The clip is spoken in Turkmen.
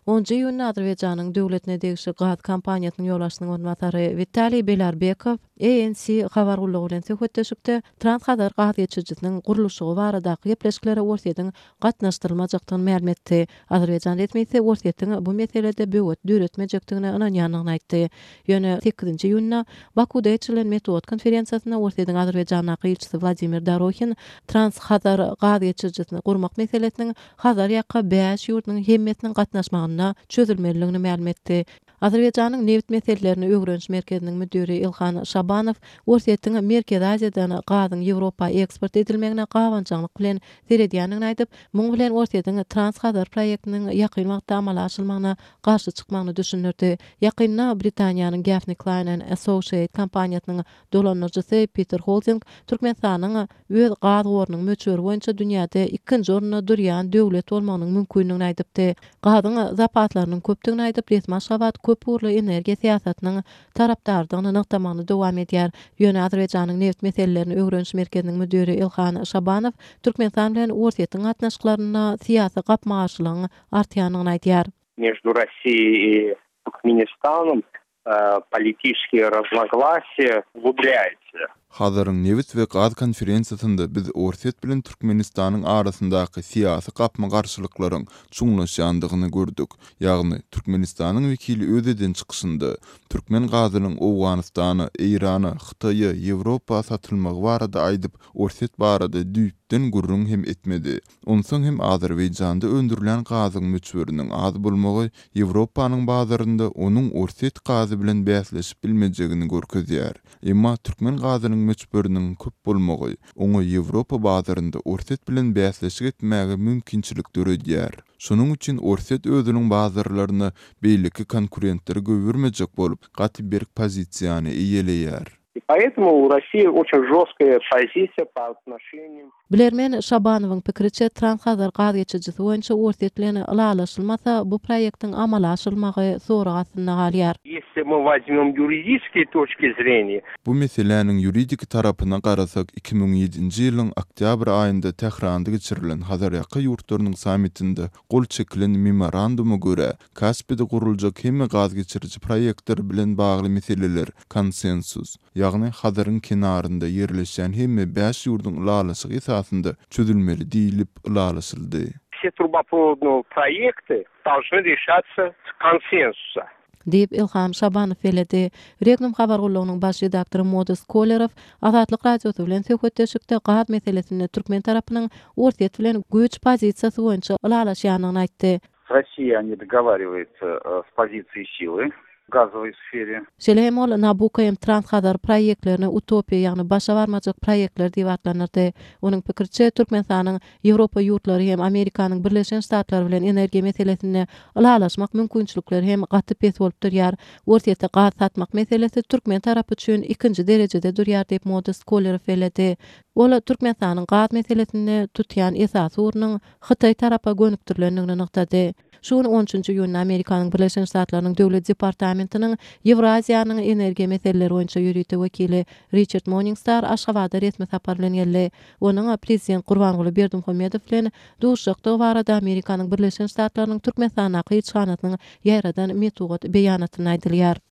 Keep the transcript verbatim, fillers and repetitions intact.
onuncu iyun Azerbaýjanyň döwletine degişli gaz kompaniýasynyň ýolaşynyň ornatary Vitaliy Belarbekow E N C habar gullugy bilen söhbetleşikde Transhazar gaz geçirjisiniň gurulşy baradaky gepleşiklere Orsiýadyň gatnaşdyrylmajakdygyny ma'lum etdi. Azerbaýjan resmiýeti Orsiýatyň bu meselede böwet döretmejekdigine ynanýanyny aýtdy. Ýöne sekizinji ýunna Bakuda geçirilen metod konferensiýasyna Orsiýadyň Azerbaýjana elçisi Vladimir Dorohin Transhazar gaz geçirjisini gurmak meselesiniň Hazar ýaka beş ýurdunyň hemmetiniň gatnaşmagyna çözülmeliligini ma'lum etdi. Azerbaýjanyň neft meselelerini öwrenş merkeziniň müdiri Ilhan Şabanow Orsiýatyň Merkez Aziýadan gazyň Ýewropa eksport edilmegine gawançylyk bilen seredýanyny aýdyp, muňa bilen Orsiýadyň Transhazar proýektiniň ýakyn wagtda amala aşylmagyna garşy çykmagyny düşünürdi. Ýakynda Britaniýanyň Gaffney Klein and Associates kompaniýasynyň dolanjysy Peter Holding Türkmenistanyň öz gaz gorunyň möçberi boýunça dünýäde ikinji orunda durýan döwlet bolmagynyň mümkinligini aýdypdy. Gazyň zapatlarynyň köpdigini aýdyp, resmi Aşgabat köp uğurlu energiýa siýasatynyň tarapdardygyny nykdamany dowam edýär. Ýöne Azerbaýjanyň neft meselelerini öwrenş merkeziniň müdiri Ilhan Şabanow Türkmenistan bilen Orsiýatyň gatnaşyklaryna siýasy gapmaşylygyny artýanyny aýdýar. Между Россией и Туркменистаном политические разногласия углубляются. Hazaryň Newit we gaz konferensiýasynda biz Orsiýet bilen Türkmenistanyň arasyndaky siýasy gapma garşylyklaryň çuňlaşýandygyny gördük. Ýagny Türkmenistanyň wekili özeden çykyşynda Türkmen gazynyň Owganystana, Irana, Hytaýa, Ýewropa satylmagy barada aýdyp, Orsiýet barada düýpden gurrun hem etmedi. Onsoň hem Azerbaýjanda öndürilen gazyň möçberiniň az bolmagy Ýewropanyň bazarynda onuň Orsiýet gazy bilen bäsleşip bilmejegini görkezýär. Emma Türkmen gazynyň möçberiniň köp bolmagy oňa Ýewropa bazarynda Orsiýet bilen bäsleşik etmäge mümkinçilik döredýär. Şonuň üçin Orsiýet özüniň bazarlaryny beýleki konkurentleri göwürmejek bolup, gaty bir pozisiýany eýeleýär. Поэтому у России очень жесткая позиция по отношению. Bilermen Şabanowyň pikiriçe Transhazar gaz geçirjisi boýunça Orsiýet bilen ýalaşylmasa bu proýektiň amala aşylmagy soragatynda galýar. Если мы возьмем юридические точки зрения, bu meselenin ýuridik tarapyna garasak iki bin ýedinji ýylyň oktyabr aýynda Tehranda geçirilen Hazar ýaka ýurtlarynyň sammitinde gol çekilen memoranduma göre Kaspiyda guruljak hemme gaz geçiriji proýektler bilen bagly meseleler konsensus, ýagny Hazaryň kenarynda ýerleşen hemme beş ýurdun ulalaşygy esasında çözülmeli diýilip ulalaşyldy. Все трубопроводные проекты должны решаться с консенсуса. Diýip Ilham Şabanow beledi. Regnum habar gullugynyň baş redaktory Modus Kolerow Azatlyk radiosy bilen söhbetleşikde gaz meselesinde Türkmen tarapynyň Orsiýet bilen güç pozisiýasy boýunça ulalaşýanyny aýtdy. Россия не договаривается с позицией силы в газовой сфере. Şeýle ol Nabucco hem Transhazar proýektlerini utopiýa, ýagny başa barmajak proýektler diýip atlanyrdy. Onuň pikirçe Türkmenistanyň Ýewropa ýurtlary hem Amerikanyň Birleşen Ştatlary bilen energiýa meselesinde ulalaşmak mümkinçilikleri hem gaty pes bolup durýar. Orsiýetde gaz satmak meselesi Türkmen tarapy üçin ikinji derejede durýar diýip Modus Kolerow beledi. Ola Türkmenistanyň gaz meselesinde tutýan esas urnuň Hytaý tarapa gönükdirilendigini nyktady. Şuň on üçünji ýylyň Amerikanyň Birleşen Ştatlarynyň döwlet departamentiniň Ýewraziýanyň energiýa meseleleri boýunça ýürüýte wekili Richard Morningstar Aşgabatda resmi sapar bilen geldi. Onuň prezident Gurbanguly Berdimuhamedow bilen duşakda barada Amerikanyň Birleşen Ştatlarynyň Türkmenistana elçixanasynyň ýaýradan metod beýanatyny aýdylýar.